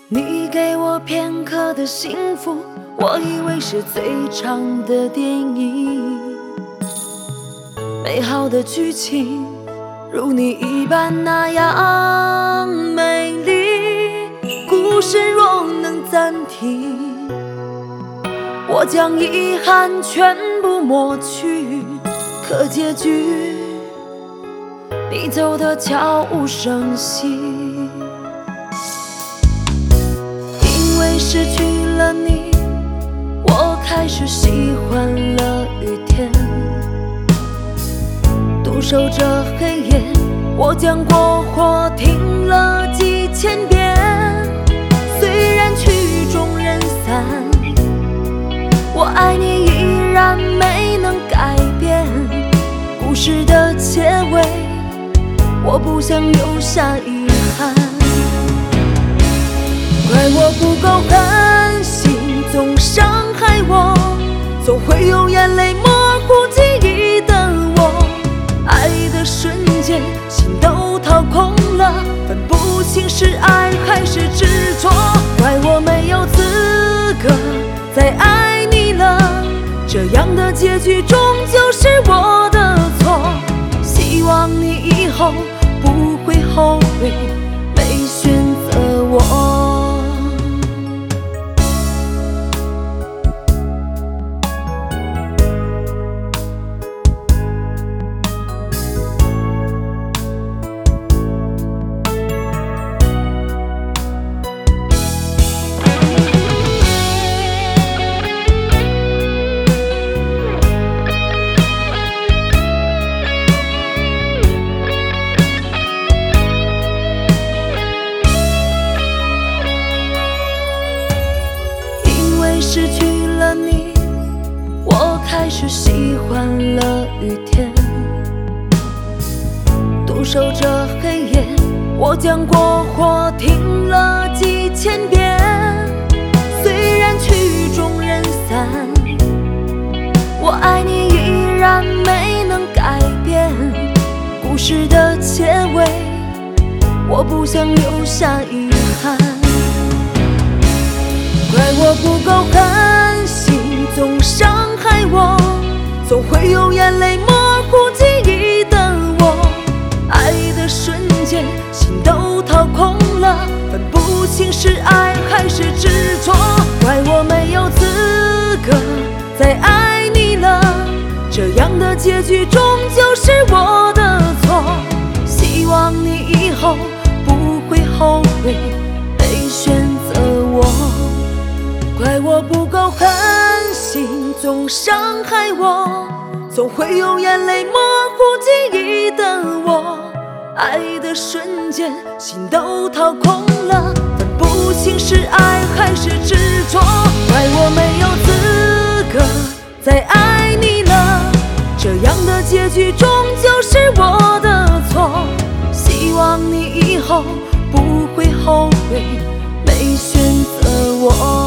你给我片刻的幸福，我以为是最长的电影。美好的剧情如你一般那样美丽，故事若能暂停，我将遗憾全部抹去。可结局你走得悄无声息，因为失去了你，我开始喜欢了雨天。独守着黑夜，我将过火听了几千遍。虽然曲终人散，我爱你依然没能改变。故事的结尾，我不想留下遗憾。怪我不够狠心，总伤害我，总会用眼泪模糊记忆的我。爱的瞬间，心都掏空了，分不清是爱还是执着。怪我没有资格再爱你了，这样的结局终究是我的错。希望你以后不会后悔没选择我。失去了你，我开始喜欢了雨天。独守着黑夜，我将过火听了几千遍。虽然曲终人散，我爱你依然没能改变。故事的结尾，我不想留下遗憾。怪我不够狠心，总伤害我，总会用眼泪模糊记忆的我。爱的瞬间，心都掏空了，分不清是爱还是执着。怪我没有资格再爱你了，这样的结局终究是我的错。希望你以后不会后悔没选择我。怪我不够狠心，总伤害我，总会用眼泪模糊记忆的我。爱的瞬间，心都掏空了，分不清是爱还是执着。怪我没有资格再爱你了，这样的结局终究是我的错。希望你以后不会后悔没选择我。